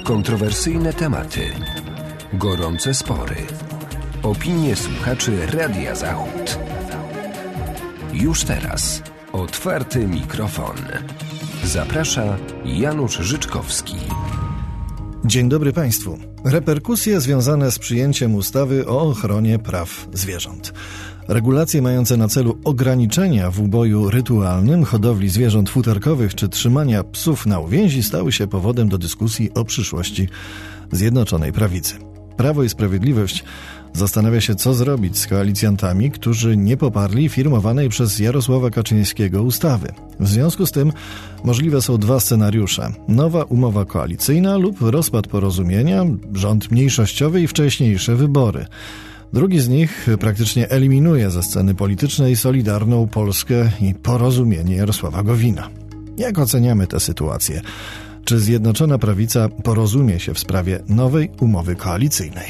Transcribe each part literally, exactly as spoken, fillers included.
Kontrowersyjne tematy, gorące spory, opinie słuchaczy Radia Zachód. Już teraz otwarty mikrofon. Zaprasza Janusz Życzkowski. Dzień dobry Państwu. Reperkusje związane z przyjęciem ustawy o ochronie praw zwierząt. Regulacje mające na celu ograniczenia w uboju rytualnym hodowli zwierząt futerkowych czy trzymania psów na uwięzi stały się powodem do dyskusji o przyszłości Zjednoczonej Prawicy. Prawo i Sprawiedliwość zastanawia się, co zrobić z koalicjantami, którzy nie poparli firmowanej przez Jarosława Kaczyńskiego ustawy. W związku z tym możliwe są dwa scenariusze. Nowa umowa koalicyjna lub rozpad porozumienia, rząd mniejszościowy i wcześniejsze wybory. Drugi z nich praktycznie eliminuje ze sceny politycznej Solidarną Polskę i porozumienie Jarosława Gowina. Jak oceniamy tę sytuację? Czy Zjednoczona Prawica porozumie się w sprawie nowej umowy koalicyjnej?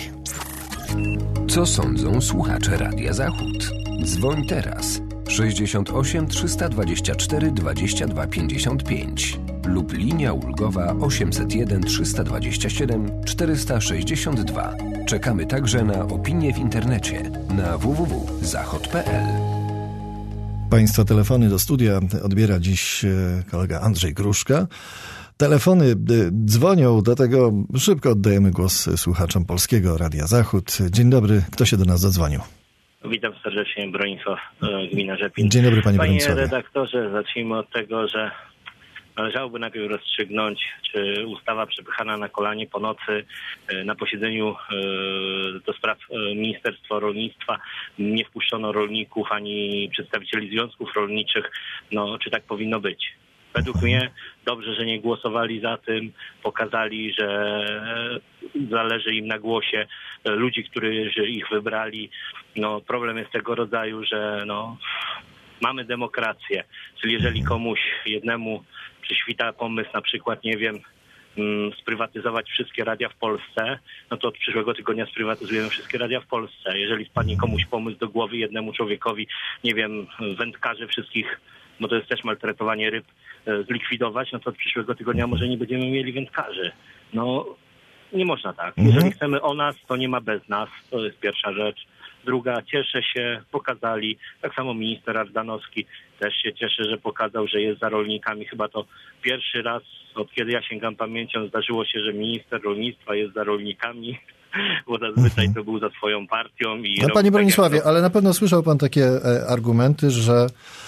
Co sądzą słuchacze Radia Zachód? Dzwoń teraz sześćdziesiąt osiem trzysta dwadzieścia cztery dwadzieścia dwa pięćdziesiąt pięć lub linia ulgowa osiemset jeden trzysta dwadzieścia siedem czterysta sześćdziesiąt dwa. Czekamy także na opinie w internecie na w w w kropka zachod kropka p l. Państwa telefony do studia odbiera dziś kolega Andrzej Gruszka. Telefony dzwonią, dlatego szybko oddajemy głos słuchaczom Polskiego Radia Zachód. Dzień dobry, kto się do nas zadzwonił? Witam serdecznie, Bronisław, gmina Rzepin. Dzień dobry, panie Panie Bronisławie. redaktorze, zacznijmy od tego, że należałoby najpierw rozstrzygnąć, czy ustawa przepychana na kolanie po nocy na posiedzeniu do spraw Ministerstwa Rolnictwa nie wpuszczono rolników ani przedstawicieli związków rolniczych, no czy tak powinno być. Według mnie dobrze, że nie głosowali za tym, pokazali, że zależy im na głosie ludzi, którzy ich wybrali. No, problem jest tego rodzaju, że no, mamy demokrację, czyli jeżeli komuś jednemu przyświta pomysł, na przykład, nie wiem, sprywatyzować wszystkie radia w Polsce, no to od przyszłego tygodnia sprywatyzujemy wszystkie radia w Polsce. Jeżeli wpadnie komuś pomysł do głowy jednemu człowiekowi, nie wiem, wędkarzy wszystkich, bo to jest też maltretowanie ryb, zlikwidować, no to od przyszłego tygodnia może nie będziemy mieli wędkarzy. No, nie można tak. Jeżeli mhm. chcemy o nas, to nie ma bez nas. To jest pierwsza rzecz. Druga, cieszę się, pokazali, tak samo minister Ardanowski też się cieszy, że pokazał, że jest za rolnikami. Chyba to pierwszy raz, od kiedy ja sięgam pamięcią, zdarzyło się, że minister rolnictwa jest za rolnikami, bo zazwyczaj to był za swoją partią. I no, panie Bronisławie, tak jak... ale na pewno słyszał pan takie argumenty, że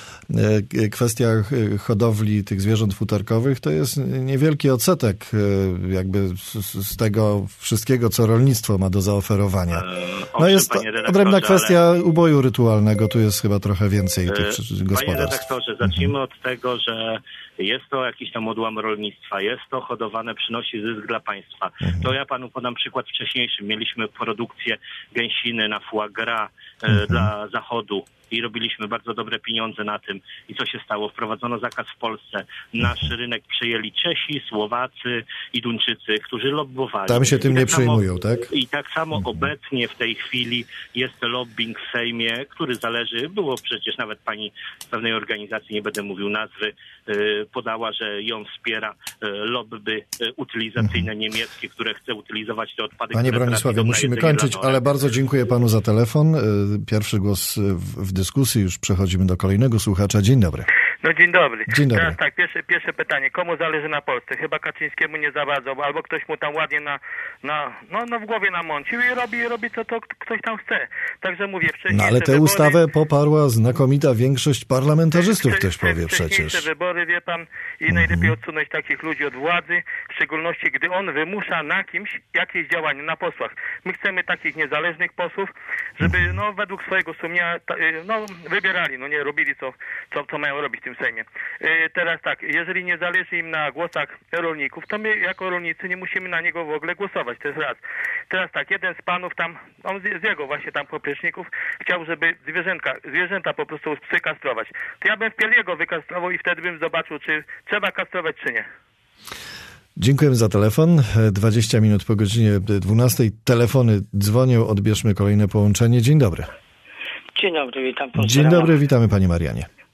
kwestia hodowli tych zwierząt futerkowych to jest niewielki odsetek jakby z tego wszystkiego, co rolnictwo ma do zaoferowania. No jest to odrębna kwestia ale... uboju rytualnego, tu jest chyba trochę więcej tych gospodarstw. Panie redaktorze, zacznijmy od tego, że jest to jakiś tam odłam rolnictwa, jest to hodowane, przynosi zysk dla państwa. Mhm. To ja panu podam przykład wcześniejszy. Mieliśmy produkcję gęsiny na foie gras mhm. dla Zachodu i robiliśmy bardzo dobre pieniądze na tym. I co się stało? Wprowadzono zakaz w Polsce. Nasz mhm. rynek przejęli Czesi, Słowacy i Duńczycy, którzy lobbowali. Tam się tym I nie tak przejmują, samo, tak? I tak samo mhm. obecnie w tej chwili jest lobbying w Sejmie, który zależy, było przecież nawet pani z pewnej organizacji, nie będę mówił nazwy, yy, podała, że ją wspiera yy, lobby yy, utylizacyjne mhm. niemieckie, które chce utylizować te odpady. Panie Bronisławie, musimy kończyć, ale bardzo dziękuję panu za telefon. Pierwszy głos w, w dyskusji, już przechodzimy do kolejnego słuchacza. Dzień dobry. No dzień dobry. Dzień dobry. Teraz tak, pierwsze, pierwsze pytanie. Komu zależy na Polsce? Chyba Kaczyńskiemu nie za bardzo, albo ktoś mu tam ładnie na, na, no, no w głowie namącił i robi, robi co to ktoś tam chce. Także mówię, wcześniej. No ale tę wybory, ustawę poparła znakomita większość parlamentarzystów, wcze, ktoś powie przecież. Wcześniejsze wybory, wie pan, i mhm. najlepiej odsunąć takich ludzi od władzy, w szczególności gdy on wymusza na kimś jakieś działania, na posłach. My chcemy takich niezależnych posłów, żeby mhm. no według swojego sumienia no wybierali, no nie robili co, co, co mają robić w tym Sejmie. Teraz tak, jeżeli nie zależy im na głosach rolników, to my jako rolnicy nie musimy na niego w ogóle głosować, to jest raz. Teraz tak, jeden z panów tam, on z jego właśnie tam popleczników chciał, żeby zwierzęta, zwierzęta po prostu psy kastrować. To ja bym wpierw jego wykastrował i wtedy bym zobaczył, czy trzeba kastrować, czy nie. Dziękujemy za telefon. dwadzieścia minut po godzinie dwunastej. Telefony dzwonią, odbierzmy kolejne połączenie. Dzień dobry. Dzień dobry, witam. Dzień dobry, witamy panie Marianie.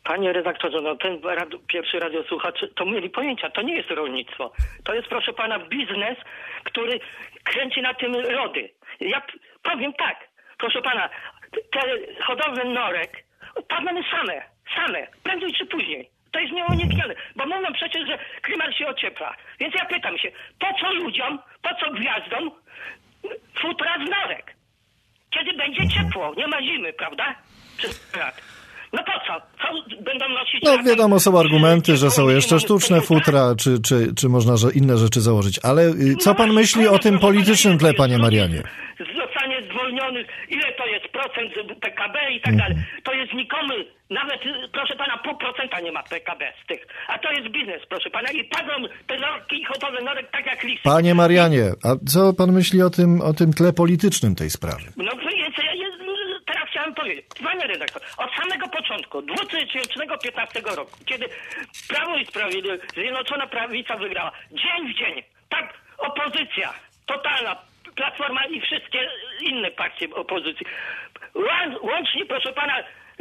Panie redaktorze, no ten radio, pierwszy radiosłuchacz to mieli pojęcia, to nie jest rolnictwo. To jest, proszę pana, biznes, który kręci na tym lody. Ja p- powiem tak, proszę pana, te hodowle norek padną same, same, prędzej czy później. To jest nieuniknione, bo mówią przecież, że klimat się ociepla. Więc ja pytam się, po co ludziom, po co gwiazdom futra z norek? Kiedy będzie ciepło, nie ma zimy, prawda? Przez lat. No po co? Co będą nosić... No wiadomo, są argumenty, że są jeszcze sztuczne futra, czy, czy, czy można że inne rzeczy założyć. Ale y, co pan myśli o tym politycznym tle, panie Marianie? Zostanie zwolniony, ile to jest procent P K B i tak dalej. To jest nikomu, nawet, proszę pana, pół procenta nie ma P K B z tych. A to jest biznes, proszę pana. I padną te norki i hodowle norek tak jak listy. Panie Marianie, a co pan myśli o tym, o tym tle politycznym tej sprawy? No więc ja jest, teraz chciałem powiedzieć, panie redaktor, od samego początku, dwa tysiące piętnastego roku, kiedy Prawo i Sprawiedliwość, Zjednoczona Prawica wygrała, dzień w dzień, tak opozycja, totalna, Platforma i wszystkie inne partie opozycji, łącznie, proszę pana,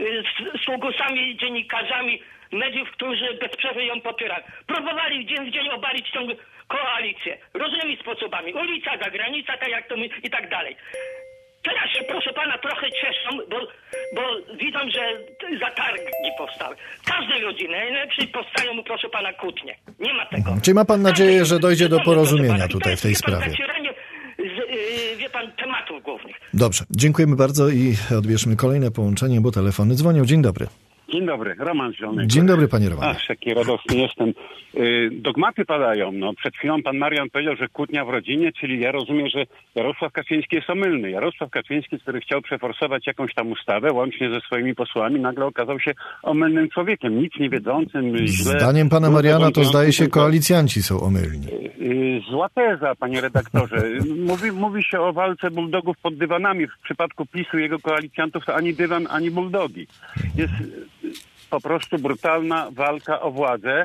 z sługusami, dziennikarzami mediów, którzy bez przerwy ją popierali, próbowali dzień w dzień obalić tę koalicję różnymi sposobami, ulica, zagranica, tak jak to my i tak dalej. Teraz się, proszę pana, trochę cieszą, bo, bo widzą, że zatargi powstały. Każdej rodziny najlepszej powstają mu, proszę pana, kłótnie. Nie ma tego. Czy ma pan nadzieję, że dojdzie do porozumienia tutaj w tej sprawie? Z, yy, wie pan, tematów głównych. Dobrze, dziękujemy bardzo i odbierzmy kolejne połączenie, bo telefony dzwonią. Dzień dobry. Dzień dobry, Roman Zielonek. Dzień dobry, panie Romanie. Ach, jaki radosny jestem. Yy, dogmaty padają. No, przed chwilą pan Marian powiedział, że kłótnia w rodzinie, czyli ja rozumiem, że Jarosław Kaczyński jest omylny. Jarosław Kaczyński, który chciał przeforsować jakąś tam ustawę, łącznie ze swoimi posłami, nagle okazał się omylnym człowiekiem, nic nie wiedzącym, źle... Zdaniem pana Mariana to zdaje się koalicjanci są omylni. Yy, zła teza, panie redaktorze. Mówi, mówi się o walce bulldogów pod dywanami. W przypadku PiSu i jego koalicjantów to ani dywan, ani bulldogi. Jest po prostu brutalna walka o władzę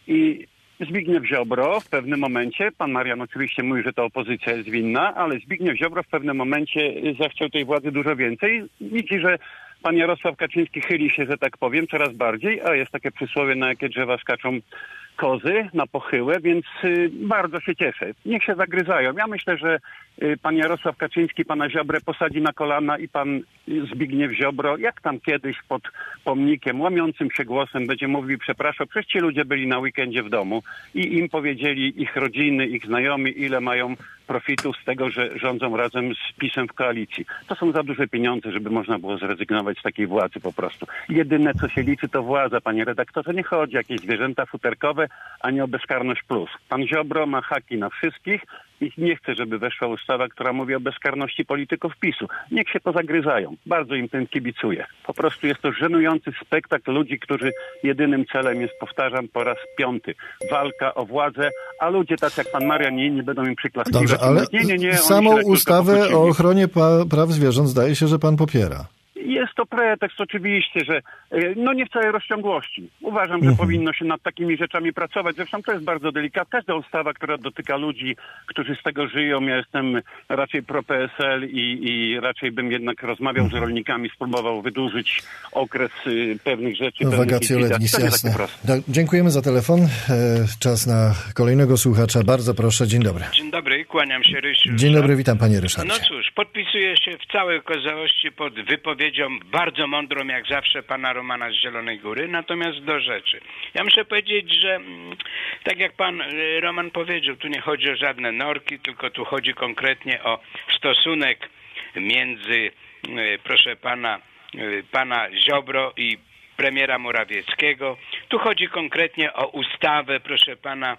i Zbigniew Ziobro w pewnym momencie, pan Marian oczywiście mówi, że to opozycja jest winna, ale Zbigniew Ziobro w pewnym momencie zachciał tej władzy dużo więcej. Widzi, że pan Jarosław Kaczyński chyli się, że tak powiem, coraz bardziej, a jest takie przysłowie, na jakie drzewa skaczą kozy, na pochyłę, więc y, bardzo się cieszę. Niech się zagryzają. Ja myślę, że y, pan Jarosław Kaczyński pana Ziobrę posadzi na kolana i pan Zbigniew Ziobro, jak tam kiedyś pod pomnikiem, łamiącym się głosem będzie mówił, przepraszam, przecież ci ludzie byli na weekendzie w domu i im powiedzieli ich rodziny, ich znajomi, ile mają profitu z tego, że rządzą razem z PiS-em w koalicji. To są za duże pieniądze, żeby można było zrezygnować z takiej władzy po prostu. Jedyne, co się liczy, to władza, panie redaktorze. Nie chodzi o jakieś zwierzęta futerkowe, a nie o bezkarność plus. Pan Ziobro ma haki na wszystkich i nie chce, żeby weszła ustawa, która mówi o bezkarności polityków PiSu. Niech się pozagryzają. Bardzo im tym kibicuję. Po prostu jest to żenujący spektakl ludzi, którzy jedynym celem jest, powtarzam po raz piąty, walka o władzę, a ludzie tak jak pan Marian i inni będą im przyklaskiwać. Dobrze, ale nie, nie, nie, samą ustawę o ochronie pa- praw zwierząt zdaje się, że pan popiera. Jest to pretekst oczywiście, że no nie w całej rozciągłości. Uważam, że mhm. powinno się nad takimi rzeczami pracować. Zresztą to jest bardzo delikatne. Każda ustawa, która dotyka ludzi, którzy z tego żyją, ja jestem raczej pro-P S L i, i raczej bym jednak rozmawiał mhm. z rolnikami, spróbował wydłużyć okres y, pewnych rzeczy. Vacatio legis, jasne. Dziękujemy za telefon. Czas na kolejnego słuchacza. Bardzo proszę. Dzień dobry. Dzień dobry, kłaniam się, Rysiu. Dzień dobry, witam panie Ryszardzie. No cóż, podpisuję się w całej okazałości pod wypowiedzią bardzo mądrą, jak zawsze, pana Romana z Zielonej Góry. Natomiast do rzeczy. Ja muszę powiedzieć, że tak jak pan Roman powiedział, tu nie chodzi o żadne norki, tylko tu chodzi konkretnie o stosunek między, proszę pana, pana Ziobro i premiera Morawieckiego. Tu chodzi konkretnie o ustawę, proszę pana,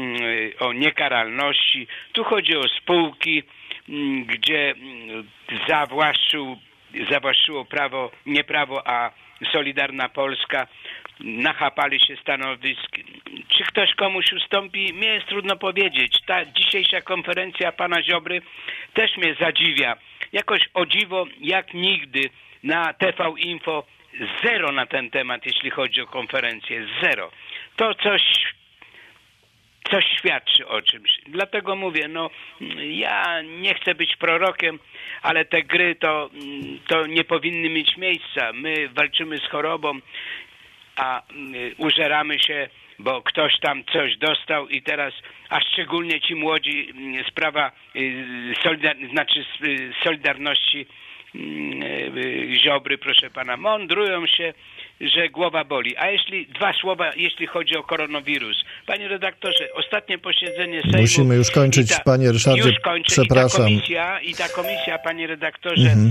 o niekaralności. Tu chodzi o spółki, gdzie zawłaszczył zawłaszczyło prawo, nie prawo, a Solidarna Polska, nachapali się stanowisk. Czy ktoś komuś ustąpi? Mnie jest trudno powiedzieć. Ta dzisiejsza konferencja pana Ziobry też mnie zadziwia. Jakoś o dziwo, jak nigdy na T V Info zero na ten temat, jeśli chodzi o konferencję. Zero. To coś Coś świadczy o czymś. Dlatego mówię, no ja nie chcę być prorokiem, ale te gry to, to nie powinny mieć miejsca. My walczymy z chorobą. a użeramy się, bo ktoś tam coś dostał i teraz, a szczególnie ci młodzi, sprawa solidar, znaczy Solidarności Ziobry, proszę pana, mądrują się, że głowa boli. A jeśli dwa słowa, jeśli chodzi o koronawirus. Panie redaktorze, ostatnie posiedzenie Sejmu... Musimy już kończyć, ta, panie Ryszardzie, już kończę, przepraszam. I ta komisja, i ta komisja, panie redaktorze, mhm.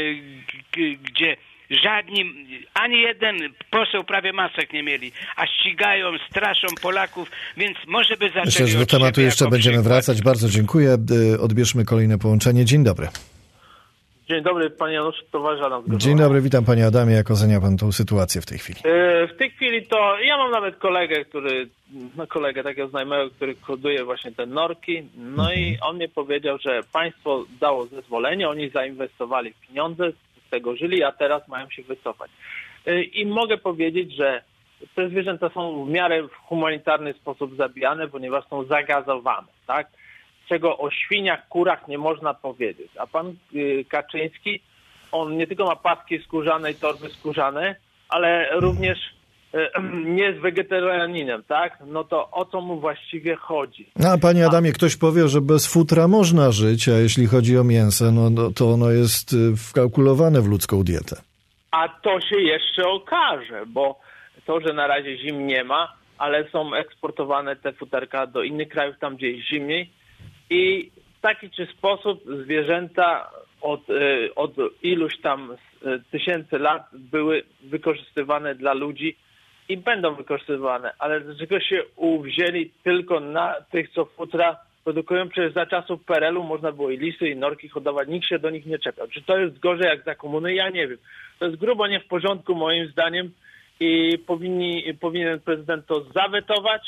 gdzie żadni, ani jeden poseł prawie masek nie mieli, a ścigają, straszą Polaków, więc może by zaczęli... Myślę, że do tematu jeszcze będziemy przykład. wracać. Bardzo dziękuję. Odbierzmy kolejne połączenie. Dzień dobry. Dzień dobry, panie Januszu, towarzysz Adam Zgodowany. Dzień dobry, witam panie Adamie. Jak ocenia pan tą sytuację w tej chwili? Yy, w tej chwili to ja mam nawet kolegę, który, no kolegę takiego znajomego, który koduje właśnie te norki, no mhm. i on mi powiedział, że państwo dało zezwolenie, oni zainwestowali w pieniądze, z tego żyli, a teraz mają się wycofać. Yy, I mogę powiedzieć, że te zwierzęta są w miarę w humanitarny sposób zabijane, ponieważ są zagazowane, tak? Czego o świniach, kurach nie można powiedzieć. A pan y, Kaczyński, on nie tylko ma paski skórzane i torby skórzane, ale również y, nie jest wegetarianinem, tak? No to o co mu właściwie chodzi? No, a panie Adamie, ktoś powie, że bez futra można żyć, a jeśli chodzi o mięso, no, no to ono jest wkalkulowane w ludzką dietę. A to się jeszcze okaże, bo to, że na razie zim nie ma, ale są eksportowane te futerka do innych krajów, tam gdzie jest zimniej, i w taki czy sposób zwierzęta od, od iluś tam tysięcy lat były wykorzystywane dla ludzi i będą wykorzystywane. Ale dlaczego się uwzięli tylko na tych, co futra produkują? Przecież za czasów P R L u można było i lisy, i norki hodować, nikt się do nich nie czepiał. Czy to jest gorzej jak za komuny? Ja nie wiem. To jest grubo nie w porządku moim zdaniem i powinni, powinien prezydent to zawetować.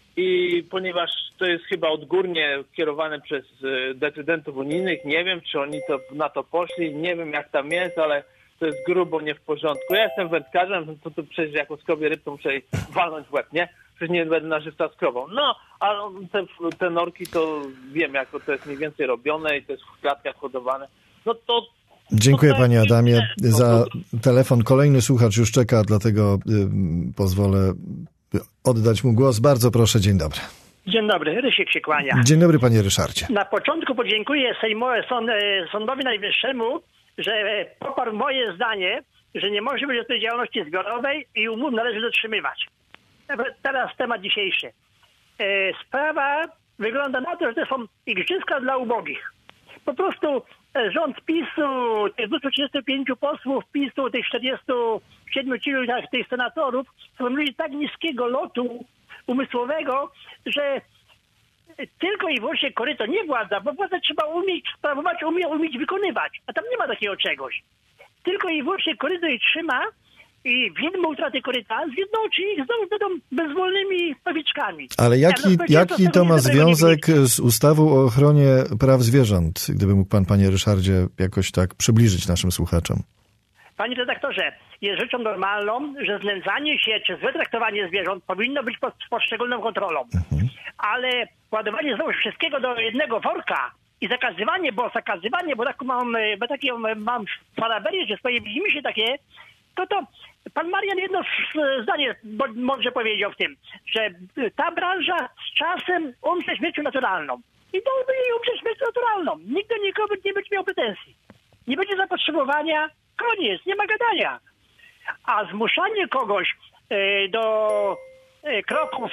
I ponieważ to jest chyba odgórnie kierowane przez decydentów unijnych, nie wiem, czy oni to na to poszli, nie wiem jak tam jest, ale to jest grubo nie w porządku. Ja jestem wędkarzem, to, to przecież jako skrobię ryb, to muszę walnąć w łeb, nie? Przecież nie będę na żywca skrobą. No, a te, te norki to wiem, jak to jest mniej więcej robione i to jest w klatkach hodowane. No to... Dziękuję panie Adamie za telefon. Kolejny słuchacz już czeka, dlatego y, pozwolę oddać mu głos. Bardzo proszę, dzień dobry. Dzień dobry, Rysiek się kłania. Dzień dobry panie Ryszardzie. Na początku podziękuję Sejmowe, sąd, Sądowi Najwyższemu, że poparł moje zdanie, że nie może być odpowiedzialności zbiorowej i umów należy dotrzymywać. Teraz temat dzisiejszy. Sprawa wygląda na to, że to są igrzyska dla ubogich. Po prostu rząd PiSu, tych dwieście trzydziestu pięciu posłów PiSu, tych czterdziestu siedmiu tych senatorów, są ludzi tak niskiego lotu umysłowego, że tylko i wyłącznie koryto, nie władza, bo władzę trzeba umieć sprawować, umie, umieć wykonywać, a tam nie ma takiego czegoś. Tylko i wyłącznie koryto ich trzyma i widmo utraty koryta zjednoczy ich, znowu będą bezwolnymi pawiczkami. Ale jaki, jaki to ma związek z ustawą o ochronie praw zwierząt? Gdyby mógł pan, panie Ryszardzie, jakoś tak przybliżyć naszym słuchaczom. Panie redaktorze, jest rzeczą normalną, że znęcanie się czy złe traktowanie zwierząt powinno być pod, pod szczególną kontrolą. Mhm. Ale ładowanie znowu wszystkiego do jednego worka i zakazywanie, bo zakazywanie, bo taką mam, bo takie mam fanaberię, że pojawi mi się takie, to to pan Marian jedno zdanie mądrze powiedział w tym, że ta branża z czasem umrze śmiercią naturalną. I to jej umrze śmiercią naturalną. Nikt do nikogo nie będzie miał pretensji. Nie będzie zapotrzebowania, koniec, nie ma gadania. A zmuszanie kogoś y, do y, kroków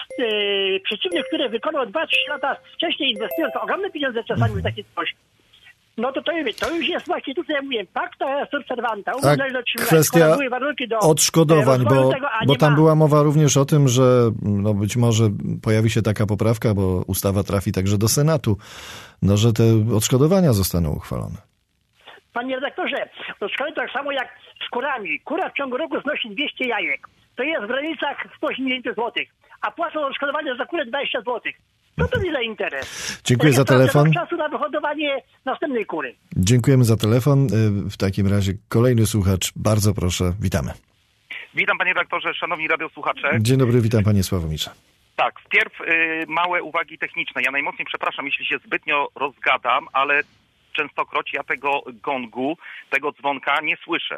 y, przeciwnych, które wykonał dwa trzy lata wcześniej, inwestując ogromne pieniądze czasami w takie coś, no to to, to już jest właśnie tu, co ja mówię, pacta sunt servanta. Kwestia do odszkodowań, bo, tego, bo tam ma. była mowa również o tym, że no być może pojawi się taka poprawka, bo ustawa trafi także do Senatu, no że te odszkodowania zostaną uchwalone. Panie redaktorze, to szkoły tak samo jak z kurami. Kura w ciągu roku znosi dwieście jajek. To jest w granicach sto osiemdziesiąt złotych, a płacą odszkodowanie za kurę dwadzieścia złotych. No to nie za interes. Dziękuję za telefon. Czasu na wyhodowanie następnej kury. Dziękujemy za telefon. W takim razie kolejny słuchacz. Bardzo proszę, witamy. Witam panie redaktorze, szanowni radiosłuchacze. Dzień dobry, witam panie Sławomirze. Tak, wpierw y, małe uwagi techniczne. Ja najmocniej przepraszam, jeśli się zbytnio rozgadam, ale częstokroć ja tego gongu, tego dzwonka nie słyszę.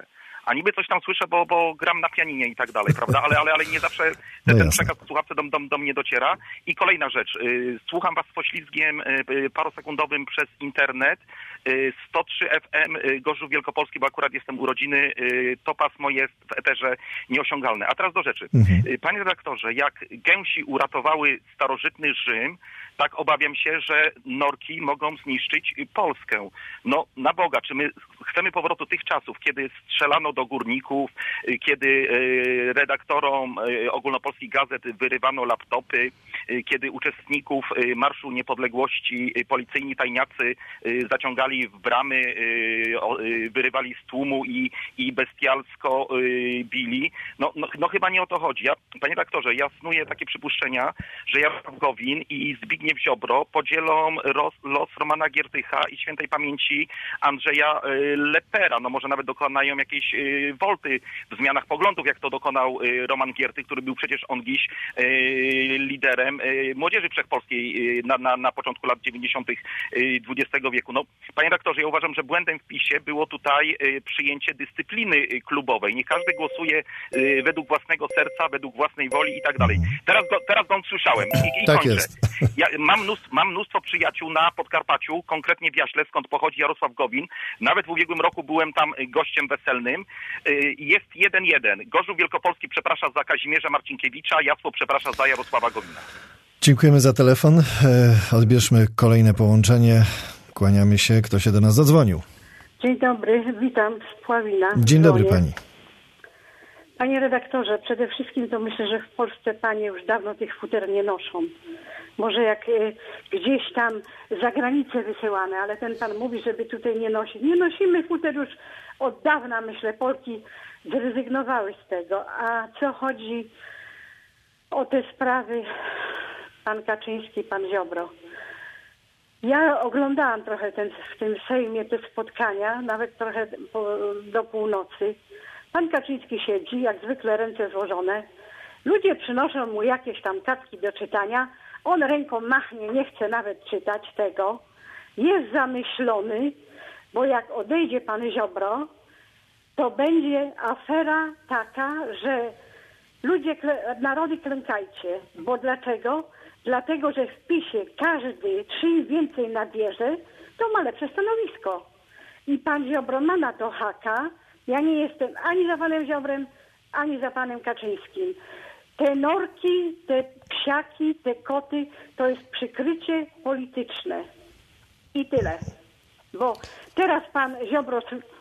a niby coś tam słyszę, bo, bo gram na pianinie i tak dalej, prawda? Ale, ale, ale nie zawsze ten, No ten przekaz w słuchawce do, do, do mnie dociera. I kolejna rzecz. Y, słucham was z poślizgiem y, y, parosekundowym przez internet. Y, sto trzy F M y, Gorzów Wielkopolski, bo akurat jestem urodziny. Y, to pasmo jest w eterze nieosiągalne. A teraz do rzeczy. Mhm. Y, panie redaktorze, jak gęsi uratowały starożytny Rzym, tak obawiam się, że norki mogą zniszczyć Polskę. No na Boga, czy my chcemy powrotu tych czasów, kiedy strzelano do górników, kiedy redaktorom ogólnopolskich gazet wyrywano laptopy, kiedy uczestników Marszu Niepodległości policyjni tajniacy zaciągali w bramy, wyrywali z tłumu i, i bestialsko bili? No, no, no chyba nie o to chodzi. Ja, panie redaktorze, ja snuję takie przypuszczenia, że Jarosław Gowin i Zbigniew Ziobro podzielą los, los Romana Giertycha i świętej pamięci Andrzeja Lepera. No może nawet dokonają jakiejś wolty w zmianach poglądów, jak to dokonał Roman Giertych, który był przecież on dziś liderem młodzieży wszechpolskiej na, na, na początku lat dziewięćdziesiątych dwudziestego wieku. No, panie redaktorze, ja uważam, że błędem w PiSie było tutaj przyjęcie dyscypliny klubowej. Nie każdy głosuje według własnego serca, według własnej woli i tak dalej. Teraz go, teraz go słyszałem i, i tak kończę. Jest. Ja mam, mnóstwo, mam mnóstwo przyjaciół na Podkarpaciu, konkretnie w Jaśle, skąd pochodzi Jarosław Gowin. Nawet w ubiegłym roku byłem tam gościem weselnym. Jest jeden jeden. Gorzów Wielkopolski przeprasza za Kazimierza Marcinkiewicza, Jasło przeprasza za Jarosława Gowina. Dziękujemy za telefon. Odbierzmy kolejne połączenie. Kłaniamy się. Kto się do nas zadzwonił? Dzień dobry, witam z Pławina. Dzień dobry pani. Panie redaktorze, przede wszystkim to myślę, że w Polsce panie już dawno tych futer nie noszą. Może jak y, gdzieś tam za granicę wysyłane, ale ten pan mówi, żeby tutaj nie nosić. Nie nosimy futer już od dawna, myślę, Polki zrezygnowały z tego. A co chodzi o te sprawy, pan Kaczyński, pan Ziobro. Ja oglądałam trochę ten, w tym Sejmie te spotkania, nawet trochę po, do północy. Pan Kaczyński siedzi, jak zwykle ręce złożone. Ludzie przynoszą mu jakieś tam kartki do czytania. On ręką machnie, nie chce nawet czytać tego. Jest zamyślony, bo jak odejdzie pan Ziobro, to będzie afera taka, że ludzie, narody klękajcie. Bo dlaczego? Dlatego, że w PiSie każdy czym więcej nabierze, to ma lepsze stanowisko. I pan Ziobro ma na to haka. Ja nie jestem ani za panem Ziobrem, ani za panem Kaczyńskim. Te norki, te psiaki, te koty, to jest przykrycie polityczne. I tyle. Bo teraz pan Ziobro,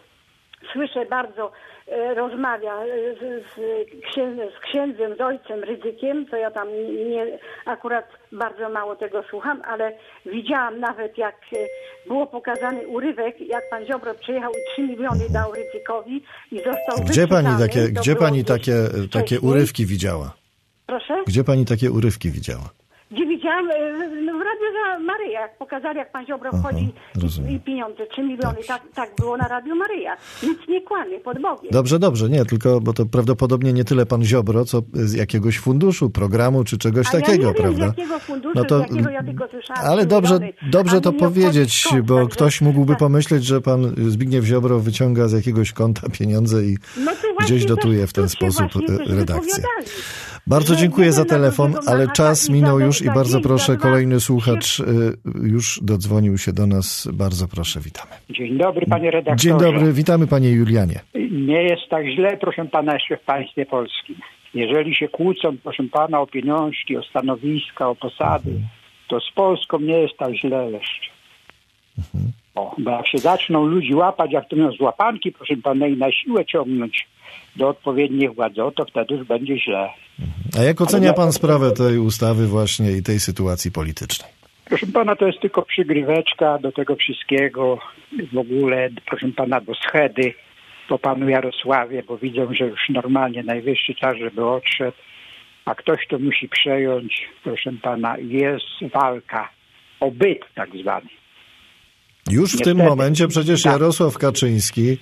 słyszę bardzo, e, rozmawia z, z, księdzem, z księdzem, z ojcem Rydzykiem, to ja tam nie, akurat bardzo mało tego słucham, ale widziałam nawet, jak e, było pokazany urywek, jak pan Ziobro przyjechał i trzy miliony dał Rydzykowi i został Gdzie pani wyczytany. takie, gdzie pani takie, takie urywki widziała? Proszę? Gdzie pani takie urywki widziała? Gdzie widziałam no, w Radiu za Maryja, jak pokazali, jak pan Ziobro wchodzi i, i pieniądze, trzy miliony, tak, tak było na Radiu Maryja. Nic nie kłamie, pod Bogiem. Dobrze, dobrze, nie, tylko, bo to prawdopodobnie nie tyle pan Ziobro, co z jakiegoś funduszu, programu, czy czegoś a takiego, ja nie wiem, prawda? z jakiego funduszu, no to, z jakiego ja tylko słyszałam. ale dobrze, miliony, dobrze to powiedzieć, skąd, bo także, ktoś mógłby tak. pomyśleć, że pan Zbigniew Ziobro wyciąga z jakiegoś konta pieniądze i no gdzieś dotuje w ten sposób redakcję. Bardzo że dziękuję za na to, telefon, że ale czas minął już i bardzo proszę, za dwa, kolejny słuchacz już dodzwonił się do nas. Bardzo proszę, witamy. Dzień dobry, panie redaktorze. Dzień dobry, witamy panie Julianie. Nie jest tak źle, proszę pana, jeszcze w państwie polskim. Jeżeli się kłócą, proszę pana, o pieniążki, o stanowiska, o posady, to z Polską nie jest tak źle jeszcze. Mhm. O, bo jak się zaczną ludzi łapać, jak to mówią, z łapanki, proszę pana, i na siłę ciągnąć do odpowiednich władz, to wtedy już będzie źle. A jak ocenia pan sprawę tej ustawy właśnie i tej sytuacji politycznej? Proszę pana, to jest tylko przygryweczka do tego wszystkiego. W ogóle, proszę pana, do schedy po panu Jarosławie, bo widzą, że już normalnie najwyższy czas, żeby odszedł. A ktoś to musi przejąć, proszę pana, jest walka o byt tak zwany. Już w Niestety, tym momencie przecież tak. Jarosław Kaczyński,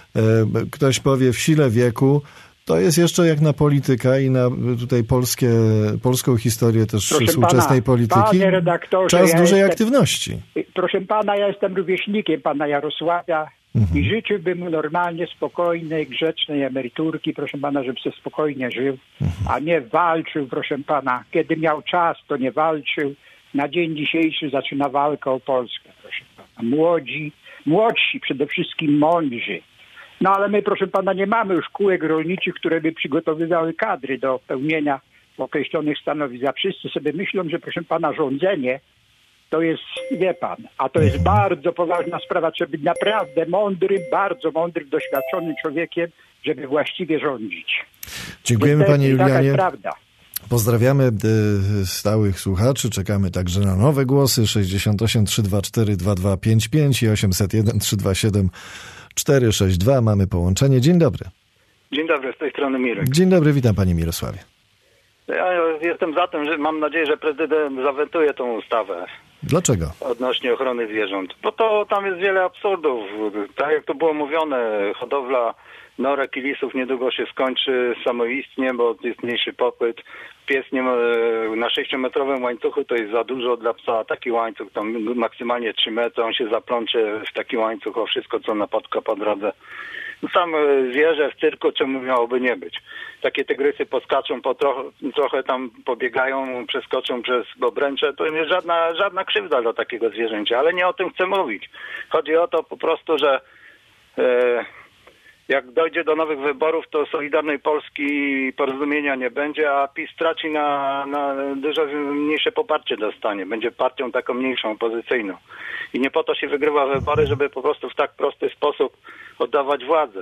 ktoś powie w sile wieku, to jest jeszcze jak na polityka i na tutaj polskie, polską historię też proszę współczesnej pana, polityki. Panie redaktorze, czas ja dużej jestem, aktywności. Proszę pana, ja jestem rówieśnikiem pana Jarosławia. I życzyłbym mu normalnie spokojnej, grzecznej emeryturki, proszę pana, żeby sobie spokojnie żył, a nie walczył, proszę pana. Kiedy miał czas, to nie walczył. Na dzień dzisiejszy zaczyna walkę o Polskę, proszę pana. Młodzi, młodsi, przede wszystkim mądrzy. No ale my, proszę pana, nie mamy już kółek rolniczych, które by przygotowywały kadry do pełnienia określonych stanowisk. A wszyscy sobie myślą, że, proszę pana, rządzenie to jest, wie pan, a to jest bardzo poważna sprawa. Trzeba być naprawdę mądrym, bardzo mądrym, doświadczonym człowiekiem, żeby właściwie rządzić. Dziękujemy Niestety, panie Julianie. Taka jest prawda. Pozdrawiamy y, stałych słuchaczy, czekamy także na nowe głosy sześćdziesiąt osiem trzysta dwadzieścia cztery dwadzieścia dwa pięćdziesiąt pięć i osiemset jeden trzysta dwadzieścia siedem czterysta sześćdziesiąt dwa. Mamy połączenie. Dzień dobry. Dzień dobry, z tej strony Mirek. Dzień dobry, witam panie Mirosławie. Ja jestem za tym, że mam nadzieję, że prezydent zawetuje tą ustawę. Dlaczego? Odnośnie ochrony zwierząt. Bo to tam jest wiele absurdów. Tak jak to było mówione, hodowla norek i lisów niedługo się skończy samoistnie, bo jest mniejszy popyt. Pies nie ma, na sześciometrowym łańcuchu to jest za dużo dla psa. Taki łańcuch tam maksymalnie trzy metry, on się zaplącze w taki łańcuch o wszystko, co napotka po drodze. Sam zwierzę w cyrku, czemu miałoby nie być. Takie tygrysy poskaczą, po trochę, trochę tam pobiegają, przeskoczą przez obręcze. To nie jest żadna, żadna krzywda dla takiego zwierzęcia, ale nie o tym chcę mówić. Chodzi o to po prostu, że e, jak dojdzie do nowych wyborów, to Solidarnej Polski porozumienia nie będzie, a PiS straci na, na dużo mniejsze poparcie dostanie. Będzie partią taką mniejszą, opozycyjną. I nie po to się wygrywa wybory, żeby po prostu w tak prosty sposób oddawać władzę.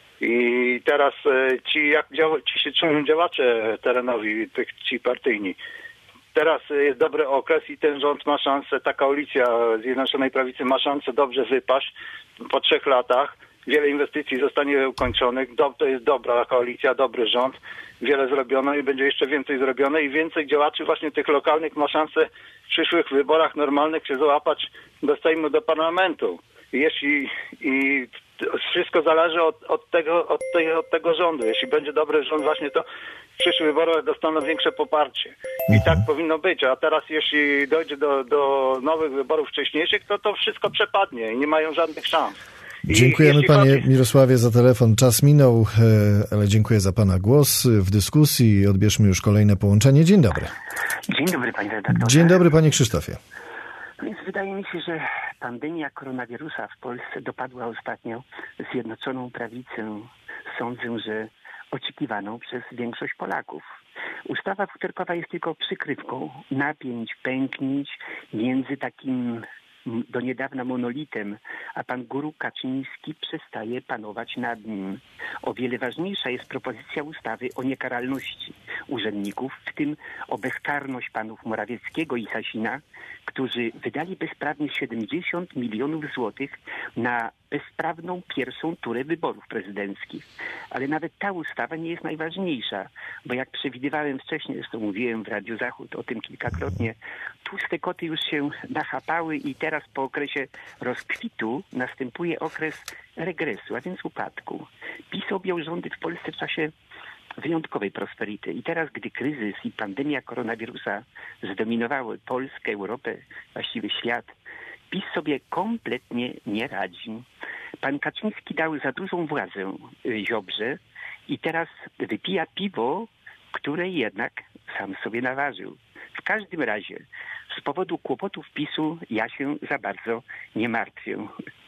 I teraz ci, jak działa, ci się czują działacze terenowi, tych, ci partyjni. Teraz jest dobry okres i ten rząd ma szansę, ta koalicja Zjednoczonej Prawicy ma szansę dobrze wypaść po trzech latach. Wiele inwestycji zostanie ukończonych. To jest dobra koalicja, dobry rząd. Wiele zrobiono i będzie jeszcze więcej zrobione i więcej działaczy właśnie tych lokalnych ma szansę w przyszłych wyborach normalnych się załapać do Sejmu, do parlamentu. I jeśli i wszystko zależy od, od, tego, od, tej, od tego rządu. Jeśli będzie dobry rząd, właśnie to w przyszłych wyborach dostaną większe poparcie. I tak powinno być. A teraz jeśli dojdzie do, do nowych wyborów wcześniejszych, to to wszystko przepadnie i nie mają żadnych szans. I dziękujemy panie chodzi... Mirosławie za telefon. Czas minął, ale dziękuję za pana głos w dyskusji. Odbierzmy już kolejne połączenie. Dzień dobry. Dzień dobry panie redaktorze. Dzień dobry panie Krzysztofie. Więc wydaje mi się, że pandemia koronawirusa w Polsce dopadła ostatnio Zjednoczoną Prawicę. Sądzę, że oczekiwaną przez większość Polaków. Ustawa futerkowa jest tylko przykrywką napięć, pęknięć między takim do niedawna monolitem, a pan guru Kaczyński przestaje panować nad nim. O wiele ważniejsza jest propozycja ustawy o niekaralności urzędników, w tym o bezkarność panów Morawieckiego i Sasina, którzy wydali bezprawnie siedemdziesiąt milionów złotych na bezprawną pierwszą turę wyborów prezydenckich. Ale nawet ta ustawa nie jest najważniejsza, bo jak przewidywałem wcześniej, zresztą mówiłem w Radiu Zachód o tym kilkakrotnie, tłuste koty już się nachapały i teraz po okresie rozkwitu następuje okres regresu, a więc upadku. PiS objął rządy w Polsce w czasie wyjątkowej prosperity. I teraz, gdy kryzys i pandemia koronawirusa zdominowały Polskę, Europę, właściwie świat, PiS sobie kompletnie nie radzi. Pan Kaczyński dał za dużą władzę Ziobrze i teraz wypija piwo, które jednak sam sobie naważył. W każdym razie z powodu kłopotów PiSu ja się za bardzo nie martwię.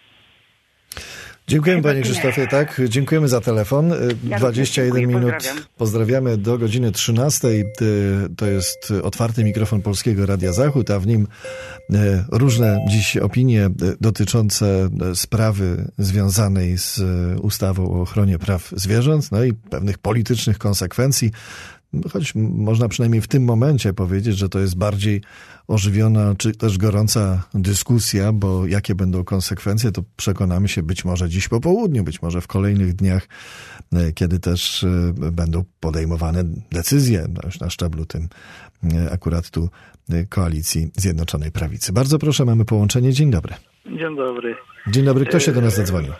Dziękujemy panie Krzysztofie, tak, dziękujemy za telefon. dwadzieścia jeden minut. Pozdrawiam. Pozdrawiamy do godziny trzynastej. To jest otwarty mikrofon Polskiego Radia Zachód, a w nim różne dziś opinie dotyczące sprawy związanej z ustawą o ochronie praw zwierząt, no i pewnych politycznych konsekwencji. Choć można przynajmniej w tym momencie powiedzieć, że to jest bardziej ożywiona czy też gorąca dyskusja, bo jakie będą konsekwencje, to przekonamy się być może dziś po południu, być może w kolejnych dniach, kiedy też będą podejmowane decyzje na szczeblu tym akurat tu koalicji Zjednoczonej Prawicy. Bardzo proszę, mamy połączenie. Dzień dobry. Dzień dobry. Dzień dobry. Kto się do nas zadzwonił?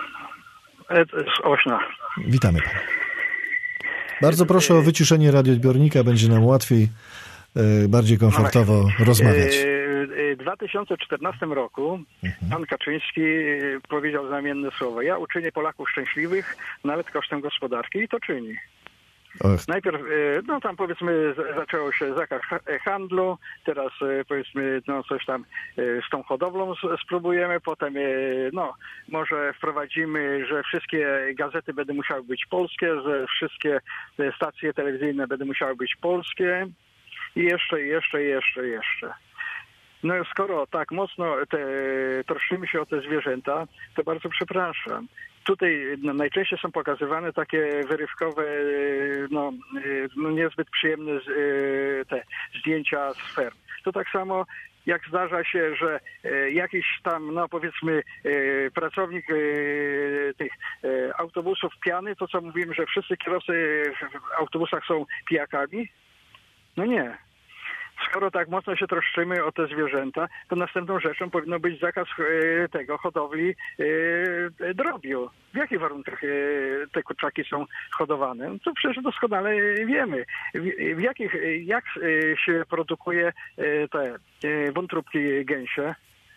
Z Ośna. Witamy pana. Bardzo proszę o wyciszenie radioodbiornika, będzie nam łatwiej, bardziej komfortowo rozmawiać. dwa tysiące czternastym roku pan Kaczyński powiedział znamienne słowo: ja uczynię Polaków szczęśliwych, nawet kosztem gospodarki, i to czyni. Och. Najpierw, no tam powiedzmy zaczęło się zakaz handlu, teraz powiedzmy no coś tam z tą hodowlą spróbujemy, potem no może wprowadzimy, że wszystkie gazety będą musiały być polskie, że wszystkie stacje telewizyjne będą musiały być polskie i jeszcze, jeszcze, jeszcze, jeszcze. No skoro tak mocno te, troszczymy się o te zwierzęta, to bardzo przepraszam. Tutaj no, najczęściej są pokazywane takie wyrywkowe, no, no niezbyt przyjemne te zdjęcia z ferm. To tak samo jak zdarza się, że jakiś tam, no powiedzmy, pracownik tych autobusów pijany, to co mówimy, że wszyscy kierowcy w autobusach są pijakami? No nie. Skoro tak mocno się troszczymy o te zwierzęta, to następną rzeczą powinno być zakaz e, tego hodowli e, drobiu. W jakich warunkach e, te kurczaki są hodowane? No to przecież doskonale wiemy. W, w jakich, jak e, się produkuje e, te e, wątróbki gęsie?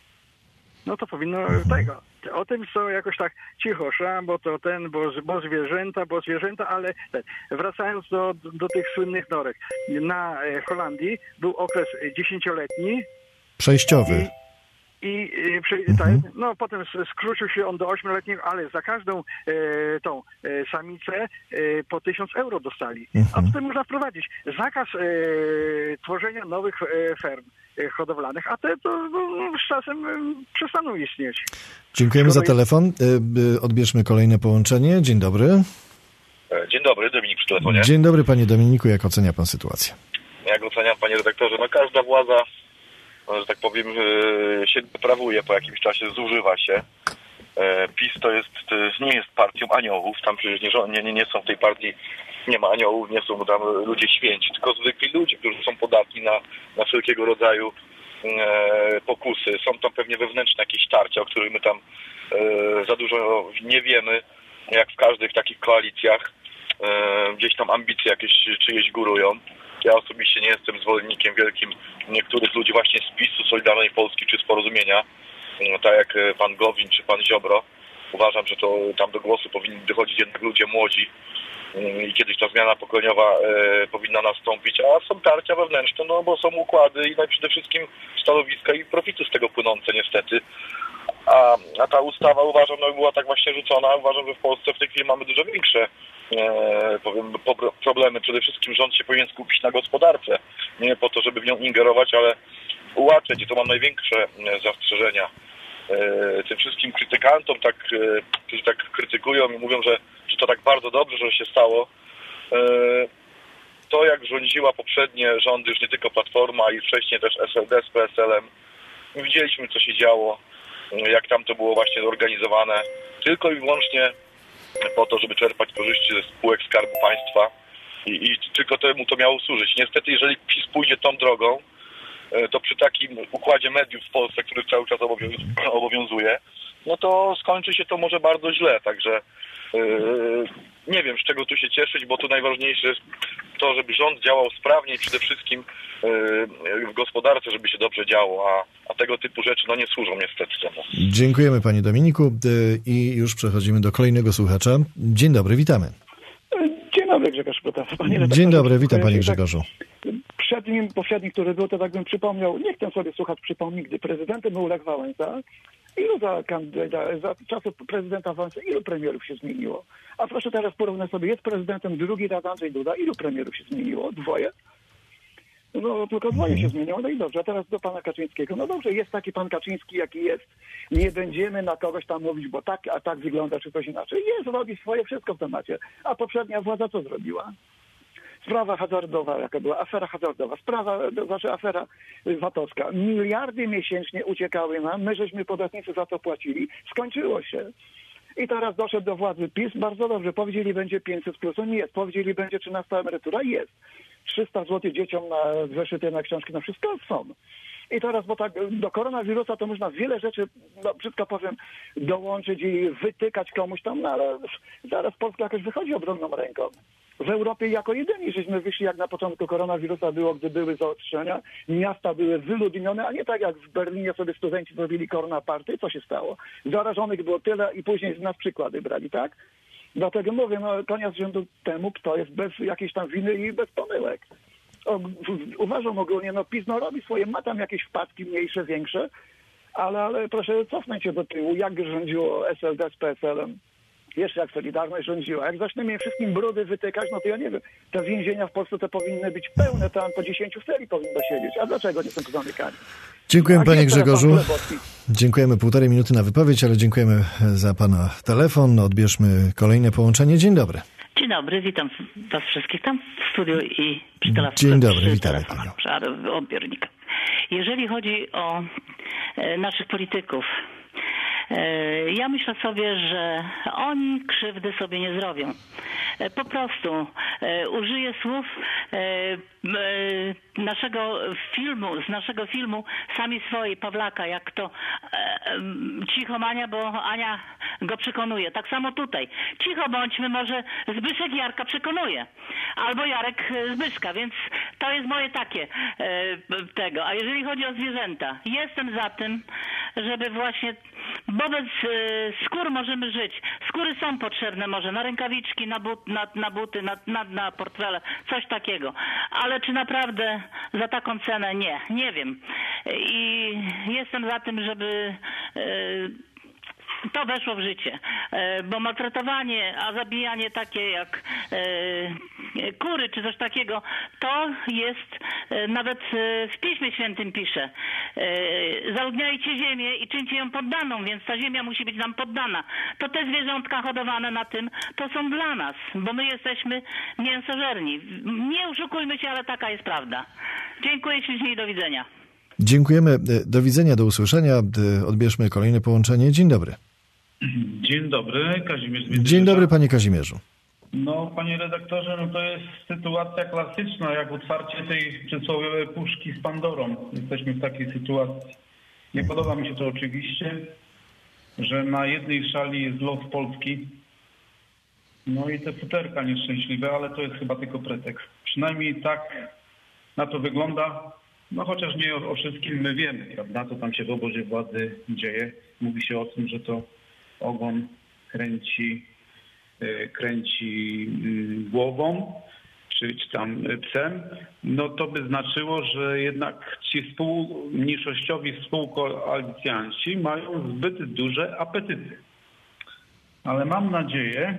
No to powinno tego. O tym są jakoś tak cicho, szam, bo to ten, bo, bo zwierzęta, bo zwierzęta, ale ten. Wracając do, do tych słynnych norek. Na Holandii był okres dziesięcioletni. Przejściowy. I, i przy, mhm. tak, no potem skrócił się on do ośmioletniego, ale za każdą e, tą e, samicę e, po tysiąc euro dostali. Mhm. A tutaj można wprowadzić zakaz e, tworzenia nowych e, ferm hodowlanych, a te to no, z czasem przestaną istnieć. Dziękujemy za telefon. Odbierzmy kolejne połączenie. Dzień dobry. Dzień dobry, Dominik przy telefonie. Dzień dobry, panie Dominiku. Jak ocenia pan sytuację? Jak oceniam, panie redaktorze? No każda władza, że tak powiem, się deprawuje, po jakimś czasie zużywa się. PiS to jest, to nie jest partią aniołów. Tam przecież nie, nie, nie są w tej partii, nie ma aniołów, nie są tam ludzie święci, tylko zwykli ludzie, którzy są podatni na, na wszelkiego rodzaju e, pokusy. Są tam pewnie wewnętrzne jakieś tarcia, o których my tam e, za dużo nie wiemy, jak w każdych takich koalicjach. E, gdzieś tam ambicje jakieś czyjeś górują. Ja osobiście nie jestem zwolennikiem wielkim niektórych ludzi właśnie z PiS-u, Solidarnej Polski czy z Porozumienia, no, tak jak pan Gowin czy pan Ziobro. Uważam, że to tam do głosu powinni dochodzić jednak ludzie młodzi i kiedyś ta zmiana pokoleniowa e, powinna nastąpić, a są tarcia wewnętrzne, no bo są układy i przede wszystkim stanowiska i profity z tego płynące niestety. A, a ta ustawa, uważam, no była tak właśnie rzucona. Uważam, że w Polsce w tej chwili mamy dużo większe e, powiem, po, problemy. Przede wszystkim rząd się powinien skupić na gospodarce. Nie po to, żeby w nią ingerować, ale ułatwiać. I to mam największe e, zastrzeżenia. E, tym wszystkim krytykantom, tak, e, którzy tak krytykują i mówią, że, że to tak bardzo dobrze, że się stało. E, to jak rządziła poprzednie rządy, już nie tylko Platforma i wcześniej też S L D z P S L-em, widzieliśmy, co się działo, jak tam to było właśnie zorganizowane, tylko i wyłącznie po to, żeby czerpać korzyści ze spółek Skarbu Państwa i, i tylko temu to miało służyć. Niestety, jeżeli PiS pójdzie tą drogą, to przy takim układzie mediów w Polsce, który cały czas obowiązuje, no to skończy się to może bardzo źle, także yy, nie wiem, z czego tu się cieszyć, bo tu najważniejsze jest to, żeby rząd działał sprawnie i przede wszystkim yy, w gospodarce, żeby się dobrze działo, a, a tego typu rzeczy no nie służą niestety temu. Dziękujemy panie Dominiku i już przechodzimy do kolejnego słuchacza. Dzień dobry, witamy. Dzień dobry, Grzegorz Protas. Dzień dobry, witam panie Grzegorzu. Przed nim poprzednim, który był, to tak bym przypomniał, niech ten sobie słuchacz przypomni, gdy prezydentem był Lech Wałęsa, ilu za, kandyda, za czasów prezydenta Wałęsy, ilu premierów się zmieniło? A proszę teraz porównać sobie, jest prezydentem drugi raz Andrzej Duda, ilu premierów się zmieniło? Dwoje? No tylko dwoje się zmieniło, no i dobrze, a teraz do pana Kaczyńskiego. No dobrze, jest taki pan Kaczyński, jaki jest. Nie będziemy na kogoś tam mówić, bo tak, a tak wygląda, czy coś inaczej. Jest, robi swoje wszystko w temacie. A poprzednia władza co zrobiła? Sprawa hazardowa, jaka była, afera hazardowa, sprawa, znaczy afera VAT-owska. Miliardy miesięcznie uciekały nam, my żeśmy podatnicy za to płacili. Skończyło się. I teraz doszedł do władzy PiS, bardzo dobrze, powiedzieli będzie pięćset plus, nie jest, powiedzieli będzie trzynasta emerytura, jest. trzysta złotych dzieciom na zeszyty, na książki, na wszystko są. I teraz, bo tak do koronawirusa to można wiele rzeczy, no brzydko powiem, dołączyć i wytykać komuś tam, no ale zaraz Polska jakoś wychodzi obronną ręką. W Europie jako jedyni żeśmy wyszli, jak na początku koronawirusa było, gdy były zaostrzenia. Miasta były wyludnione, a nie tak jak w Berlinie sobie studenci zrobili korona party. Co się stało? Zarażonych było tyle i później z nas przykłady brali, tak? Dlatego mówię, no koniec rzędu temu, kto jest bez jakiejś tam winy i bez pomyłek. O, uważam ogólnie, no PiS no, robi swoje, ma tam jakieś wpadki mniejsze, większe, ale, ale proszę cofnąć się do tyłu, jak rządziło S L D z P S L-em. Jeszcze jak Solidarność rządziła. Jak zaczniemy im wszystkim brudy wytykać, no to ja nie wiem. Te więzienia w Polsce to powinny być pełne, tam po dziesięciu w serii powinno siedzieć. A dlaczego nie są zamykani? Dziękujemy panie Grzegorzu. Dziękujemy, półtorej minuty na wypowiedź, ale dziękujemy za pana telefon. Odbierzmy kolejne połączenie. Dzień dobry. Dzień dobry, witam was wszystkich tam w studiu i przy telefonie. Dzień dobry, witamy panią. Przy odbiornikach. Jeżeli chodzi o e, naszych polityków, ja myślę sobie, że oni krzywdy sobie nie zrobią. Po prostu użyję słów naszego filmu, z naszego filmu Sami swoi Pawlaka, jak to cichomania, bo Ania go przekonuje. Tak samo tutaj. Cicho bądźmy, może Zbyszek Jarka przekonuje. Albo Jarek Zbyszka, więc to jest moje takie tego. A jeżeli chodzi o zwierzęta, jestem za tym, żeby właśnie, bo bez skór możemy żyć. Skóry są potrzebne może na rękawiczki, na, but, na, na buty, na, na, na portfele, coś takiego. Ale czy naprawdę za taką cenę? Nie, nie wiem. I jestem za tym, żeby to weszło w życie, bo maltretowanie, a zabijanie takie jak kury czy coś takiego, to jest, nawet w Piśmie Świętym pisze, zaludniajcie ziemię i czyńcie ją poddaną, więc ta ziemia musi być nam poddana. To te zwierzątka hodowane na tym, to są dla nas, bo my jesteśmy mięsożerni. Nie oszukujmy się, ale taka jest prawda. Dziękuję ślicznie i do widzenia. Dziękujemy. Do widzenia, do usłyszenia. Odbierzmy kolejne połączenie. Dzień dobry. Dzień dobry, Kazimierz. Dzień dobry, panie Kazimierzu. No, panie redaktorze, no to jest sytuacja klasyczna, jak otwarcie tej przysłowiowej puszki z Pandorą. Jesteśmy w takiej sytuacji. Nie podoba mi się to oczywiście, że na jednej szali jest los Polski, no i te futerka nieszczęśliwe, ale to jest chyba tylko pretekst. Przynajmniej tak na to wygląda. No chociaż nie o, o wszystkim my wiemy, prawda, co tam się w obozie władzy dzieje. Mówi się o tym, że to ogon kręci, yy, kręci yy, głową, czy, czy tam psem. No to by znaczyło, że jednak ci współmniejszościowi współkoalicjanci mają zbyt duże apetyty. Ale mam nadzieję,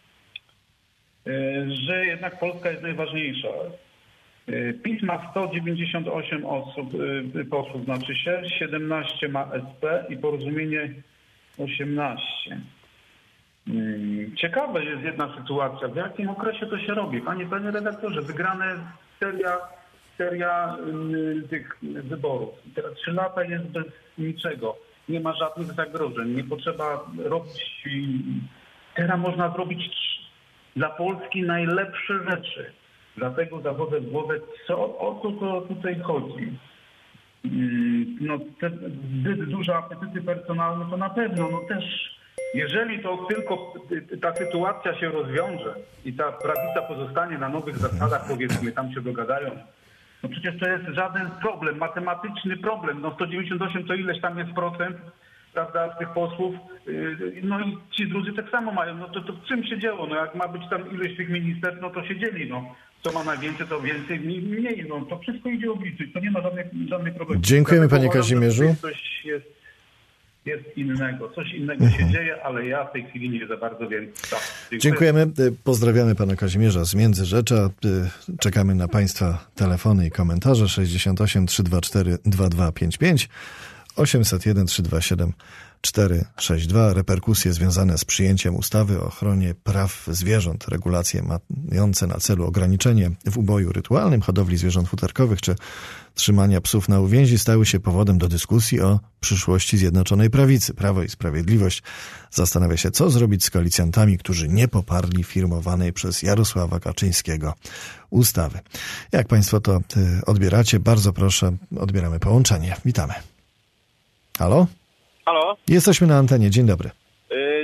yy, że jednak Polska jest najważniejsza. PiS ma sto dziewięćdziesiąt osiem osób, posłów, znaczy się, siedemnaście ma S P i Porozumienie osiemnaście. Ciekawa jest jedna sytuacja, w jakim okresie to się robi. Panie, panie redaktorze, wygrane seria, seria tych wyborów. Teraz trzy lata jest bez niczego. Nie ma żadnych zagrożeń. Nie potrzeba robić... Teraz można zrobić dla Polski najlepsze rzeczy. Dlatego zawodzę w głowę, co, o co to tutaj chodzi. No, te zbyt duże apetyty personalne to na pewno, no też, jeżeli to tylko ta sytuacja się rozwiąże i ta prawica pozostanie na nowych zasadach, powiedzmy, tam się dogadają, no przecież to jest żaden problem, matematyczny problem, no sto dziewięćdziesiąt osiem to ileś tam jest procent, prawda, z tych posłów, no i ci drudzy tak samo mają, no to, to w czym się dzieło, no jak ma być tam ilość tych ministerstw, no to się dzieli, no. Co ma najwięcej, to więcej, mniej, no to wszystko idzie obliczyć, to nie ma żadnych, żadnych problemów. Dziękujemy panie Kazimierzu. Coś jest, jest innego, coś innego się dzieje, ale ja w tej chwili nie za bardzo wiem. Tak, dziękujemy, pozdrawiamy pana Kazimierza z Międzyrzecza, czekamy na państwa telefony i komentarze sześćdziesiąt osiem trzysta dwadzieścia cztery dwa dwa pięć pięć, osiemset jeden trzysta dwadzieścia siedem cztery sześć dwa. Reperkusje związane z przyjęciem ustawy o ochronie praw zwierząt, regulacje mające na celu ograniczenie w uboju rytualnym hodowli zwierząt futerkowych czy trzymania psów na uwięzi stały się powodem do dyskusji o przyszłości Zjednoczonej Prawicy. Prawo i Sprawiedliwość zastanawia się, co zrobić z koalicjantami, którzy nie poparli firmowanej przez Jarosława Kaczyńskiego ustawy. Jak państwo to odbieracie? Bardzo proszę, odbieramy połączenie. Witamy. Halo? Halo? Jesteśmy na antenie. Dzień dobry. Yy,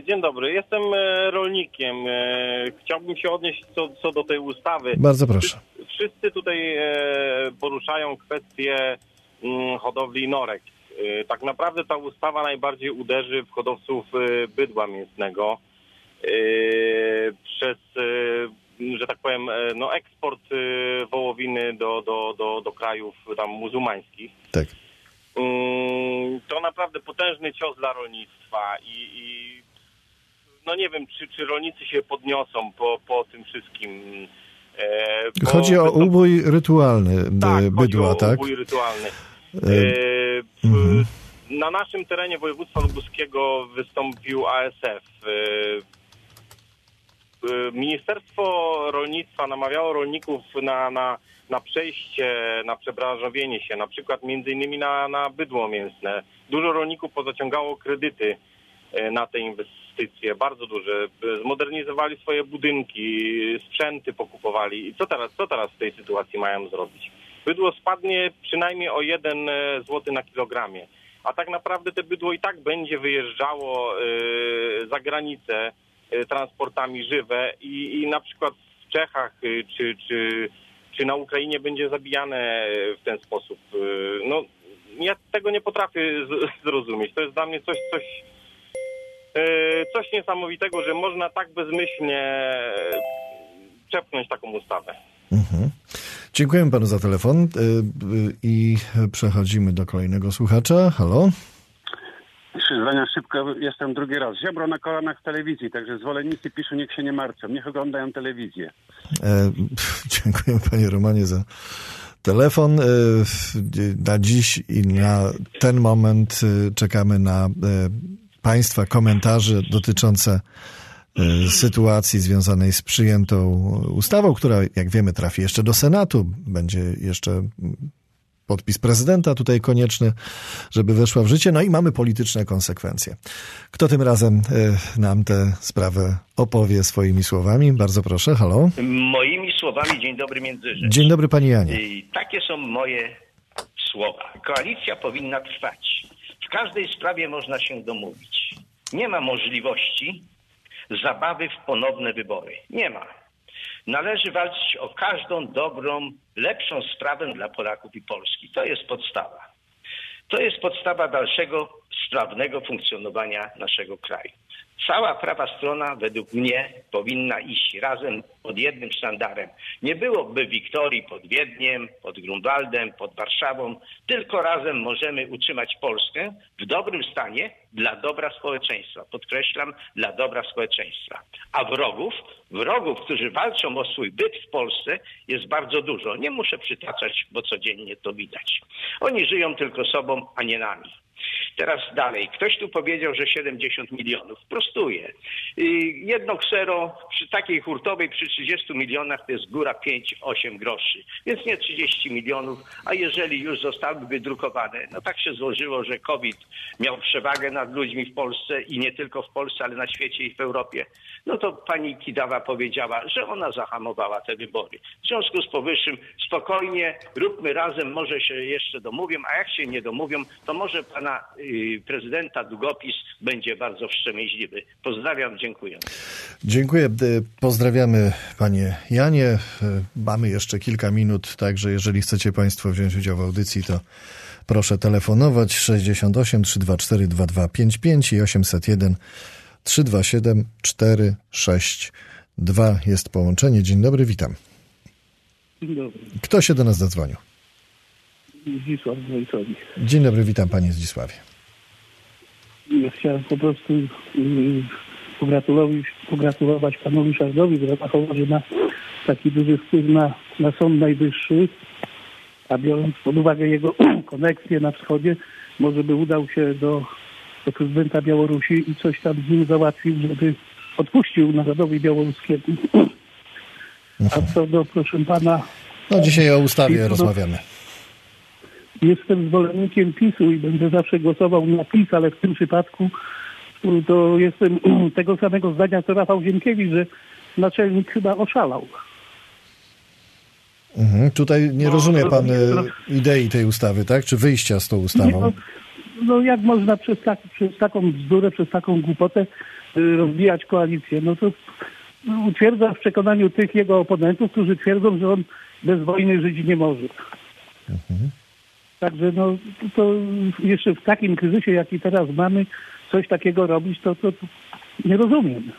Dzień dobry, jestem e, rolnikiem. E, chciałbym się odnieść co, co do tej ustawy. Bardzo proszę. Wszyscy, wszyscy tutaj e, poruszają kwestię m, hodowli norek. E, tak naprawdę ta ustawa najbardziej uderzy w hodowców e, bydła mięsnego e, przez, e, że tak powiem, e, no eksport e, wołowiny do, do, do, do krajów tam muzułmańskich. Tak. To naprawdę potężny cios dla rolnictwa i, i no nie wiem, czy, czy rolnicy się podniosą po, po tym wszystkim. E, bo chodzi o ubój rytualny tak, bydła, chodzi o tak? ubój rytualny. E, e, mhm. Na naszym terenie województwa lubuskiego wystąpił A S F. E, Ministerstwo Rolnictwa namawiało rolników na, na, na przejście, na przebranżowienie się, na przykład między innymi na, na bydło mięsne. Dużo rolników pozaciągało kredyty na te inwestycje, bardzo duże. Zmodernizowali swoje budynki, sprzęty pokupowali. I co teraz, co teraz w tej sytuacji mają zrobić? Bydło spadnie przynajmniej o jeden złoty na kilogramie. A tak naprawdę te bydło i tak będzie wyjeżdżało za granicę transportami żywe i, i na przykład w Czechach czy, czy, czy na Ukrainie będzie zabijane w ten sposób. No, ja tego nie potrafię z, zrozumieć. To jest dla mnie coś, coś, coś niesamowitego, że można tak bezmyślnie przepchnąć taką ustawę. Mhm. Dziękujemy panu za telefon i przechodzimy do kolejnego słuchacza. Halo? Trzy zdania szybko, jestem drugi raz. Ziobro na kolanach w telewizji, także zwolennicy PiSu niech się nie martwią, niech oglądają telewizję. E, dziękuję panie Romanie za telefon. E, na dziś i na ten moment czekamy na e, państwa komentarze dotyczące e, sytuacji związanej z przyjętą ustawą, która, jak wiemy, trafi jeszcze do Senatu. Będzie jeszcze podpis prezydenta tutaj konieczny, żeby weszła w życie. No i mamy polityczne konsekwencje. Kto tym razem y, nam tę sprawę opowie swoimi słowami? Bardzo proszę, halo. Moimi słowami, dzień dobry Międzyrzecz. Dzień dobry panie Janie. I takie są moje słowa. Koalicja powinna trwać. W każdej sprawie można się domówić. Nie ma możliwości zabawy w ponowne wybory. Nie ma. Należy walczyć o każdą dobrą, lepszą sprawę dla Polaków i Polski. To jest podstawa. To jest podstawa dalszego, sprawnego funkcjonowania naszego kraju. Cała prawa strona według mnie powinna iść razem pod jednym sztandarem. Nie byłoby wiktorii pod Wiedniem, pod Grunwaldem, pod Warszawą. Tylko razem możemy utrzymać Polskę w dobrym stanie dla dobra społeczeństwa. Podkreślam, dla dobra społeczeństwa. A wrogów, wrogów, którzy walczą o swój byt w Polsce jest bardzo dużo. Nie muszę przytaczać, bo codziennie to widać. Oni żyją tylko sobą, a nie nami. Teraz dalej. Ktoś tu powiedział, że siedemdziesiąt milionów. Prostuję. Jedno ksero przy takiej hurtowej przy trzydziestu milionach to jest góra pięć osiem groszy. Więc nie trzydzieści milionów, a jeżeli już zostałyby wydrukowane, no tak się złożyło, że COVID miał przewagę nad ludźmi w Polsce i nie tylko w Polsce, ale na świecie i w Europie, no to pani Kidawa powiedziała, że ona zahamowała te wybory. W związku z powyższym spokojnie, róbmy razem, może się jeszcze domówią, a jak się nie domówią, to może pana y, prezydenta długopis będzie bardzo wstrzemięźliwy. Pozdrawiam, dziękuję. Dziękuję. Pozdrawiamy panie Janie. Mamy jeszcze kilka minut, także jeżeli chcecie państwo wziąć udział w audycji, to proszę telefonować sześćdziesiąt osiem trzysta dwadzieścia cztery dwa dwa pięć pięć i osiemset jeden trzysta dwadzieścia siedem cztery sześć dwa jest połączenie. Dzień dobry, witam. Dzień dobry. Kto się do nas zadzwonił? Zdzisław z Wojcowi. Dzień dobry, witam panie Zdzisławie. Ja chciałem po prostu yy, pogratulować, pogratulować panu Ryszardowi, że zachował, że ma taki duży wpływ na, na Sąd Najwyższy, a biorąc pod uwagę jego koneksję na wschodzie, może by udał się do, do prezydenta Białorusi i coś tam z nim załatwił, żeby odpuścił narodowi białoruskiemu. A co do, proszę pana... No dzisiaj o ustawie PiSu, rozmawiamy. Jestem zwolennikiem PiSu i będę zawsze głosował na PiS, ale w tym przypadku to jestem tego samego zdania co Rafał Ziemkiewicz, że naczelnik chyba oszalał. Mhm. Tutaj nie no, rozumie pan no, idei tej ustawy, tak? Czy wyjścia z tą ustawą? No, no jak można przez, tak, przez taką bzdurę, przez taką głupotę rozbijać koalicję, no to utwierdza w przekonaniu tych jego oponentów, którzy twierdzą, że on bez wojny żyć nie może. Mhm. Także no to jeszcze w takim kryzysie, jaki teraz mamy, coś takiego robić, to, to, to nie rozumiem.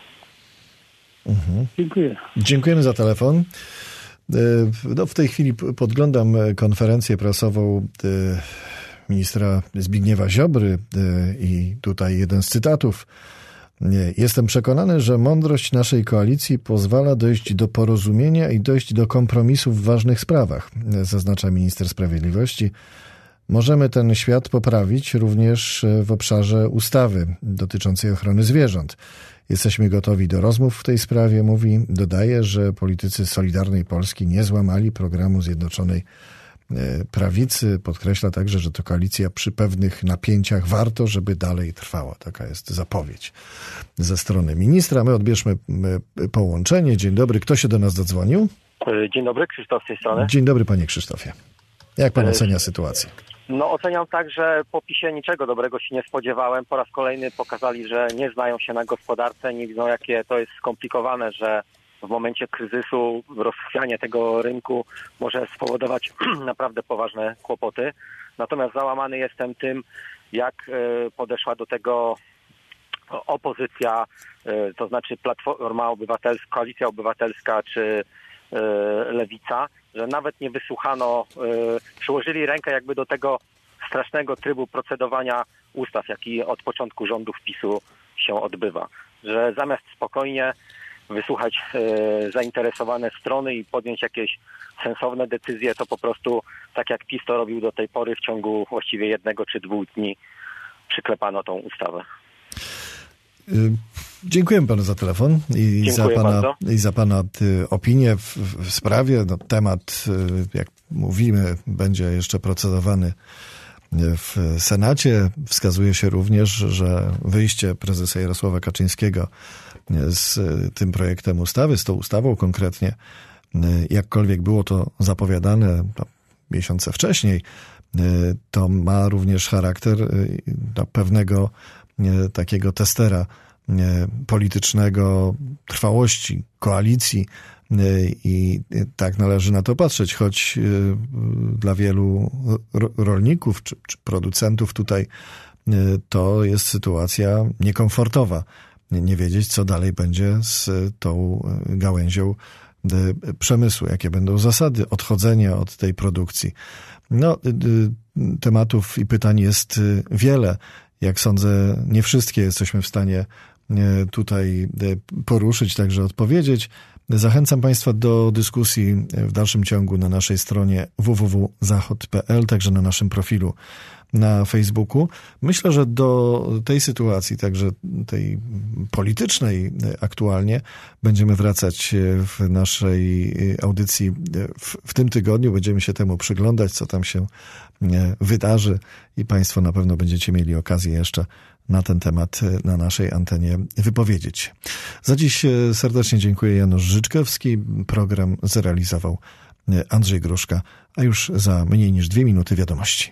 Mhm. Dziękuję. Dziękujemy za telefon. No, w tej chwili podglądam konferencję prasową ministra Zbigniewa Ziobry i tutaj jeden z cytatów. Jestem przekonany, że mądrość naszej koalicji pozwala dojść do porozumienia i dojść do kompromisu w ważnych sprawach, zaznacza minister sprawiedliwości. Możemy ten świat poprawić również w obszarze ustawy dotyczącej ochrony zwierząt. Jesteśmy gotowi do rozmów w tej sprawie, mówi. Dodaje, że politycy Solidarnej Polski nie złamali programu Zjednoczonej Prawicy. Podkreśla także, że to koalicja przy pewnych napięciach warto, żeby dalej trwała. Taka jest zapowiedź ze strony ministra. My odbierzmy połączenie. Dzień dobry. Kto się do nas zadzwonił? Dzień dobry, Krzysztof z tej strony. Dzień dobry, panie Krzysztofie. Jak pan ocenia sytuację? No oceniam tak, że po PiSie niczego dobrego się nie spodziewałem. Po raz kolejny pokazali, że nie znają się na gospodarce, nie widzą jakie to jest skomplikowane, że w momencie kryzysu rozchwianie tego rynku może spowodować naprawdę poważne kłopoty. Natomiast załamany jestem tym, jak podeszła do tego opozycja, to znaczy Platforma Obywatelska, Koalicja Obywatelska czy Lewica, że nawet nie wysłuchano, przyłożyli rękę jakby do tego strasznego trybu procedowania ustaw, jaki od początku rządów PiSu się odbywa. Że zamiast spokojnie wysłuchać zainteresowane strony i podjąć jakieś sensowne decyzje, to po prostu, tak jak PiS to robił do tej pory, w ciągu właściwie jednego czy dwóch dni przyklepano tą ustawę. Dziękuję panu za telefon i za pana, i za pana opinię w, w sprawie. No, temat, jak mówimy, będzie jeszcze procedowany w Senacie. Wskazuje się również, że wyjście prezesa Jarosława Kaczyńskiego z tym projektem ustawy, z tą ustawą konkretnie, jakkolwiek było to zapowiadane miesiące wcześniej, to ma również charakter pewnego takiego testera politycznego trwałości koalicji i tak należy na to patrzeć, choć dla wielu rolników czy, czy producentów tutaj to jest sytuacja niekomfortowa. Nie wiedzieć, co dalej będzie z tą gałęzią przemysłu, jakie będą zasady odchodzenia od tej produkcji. No, tematów i pytań jest wiele. Jak sądzę, nie wszystkie jesteśmy w stanie tutaj poruszyć, także odpowiedzieć. Zachęcam Państwa do dyskusji w dalszym ciągu na naszej stronie w w w kropka zachod kropka p l, także na naszym profilu na Facebooku. Myślę, że do tej sytuacji, także tej politycznej aktualnie, będziemy wracać w naszej audycji w, w tym tygodniu. Będziemy się temu przyglądać, co tam się wydarzy i Państwo na pewno będziecie mieli okazję jeszcze na ten temat na naszej antenie wypowiedzieć. Za dziś serdecznie dziękuję. Janusz Życzkowski. Program zrealizował Andrzej Gruszka, a już za mniej niż dwie minuty wiadomości.